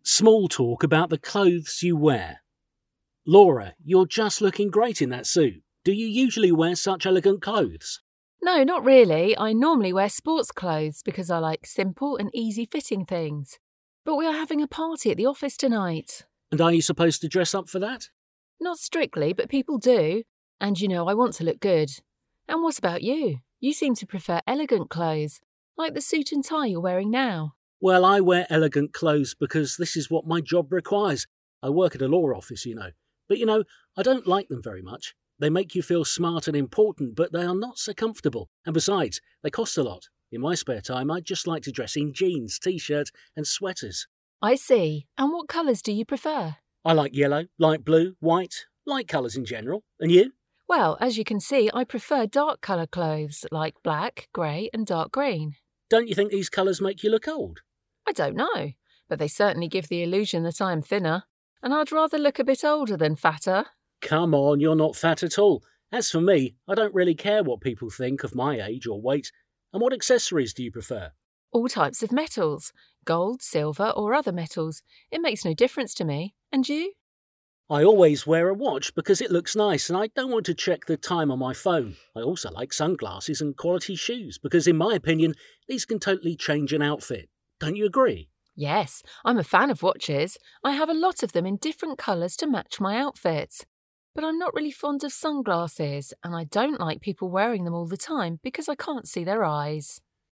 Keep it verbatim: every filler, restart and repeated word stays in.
Small talk about the clothes you wear. Laura, you're just looking great in that suit. Do you usually wear such elegant clothes? No, not really. I normally wear sports clothes because I like simple and easy-fitting things. But we are having a party at the office tonight. And are you supposed to dress up for that? Not strictly, but people do. And you know, I want to look good. And what about you? You seem to prefer elegant clothes, like the suit and tie you're wearing now. Well, I wear elegant clothes because this is what my job requires. I work at a law office, you know. But you know, I don't like them very much. They make you feel smart and important, but they are not so comfortable. And besides, they cost a lot. In my spare time, I just like to dress in jeans, t-shirts and sweaters. I see. And what colours do you prefer? I like yellow, light blue, white, light colours in general. And you? Well, as you can see, I prefer dark colour clothes like black, grey and dark green. Don't you think these colours make you look old? I don't know, but they certainly give the illusion that I am thinner, and I'd rather look a bit older than fatter. Come on, you're not fat at all. As for me, I don't really care what people think of my age or weight. And what accessories do you prefer? All types of metals, gold, silver or other metals. It makes no difference to me. And you? I always wear a watch because it looks nice and I don't want to check the time on my phone. I also like sunglasses and quality shoes because, in my opinion, these can totally change an outfit. Don't you agree? Yes, I'm a fan of watches. I have a lot of them in different colours to match my outfits. But I'm not really fond of sunglasses, and I don't like people wearing them all the time because I can't see their eyes.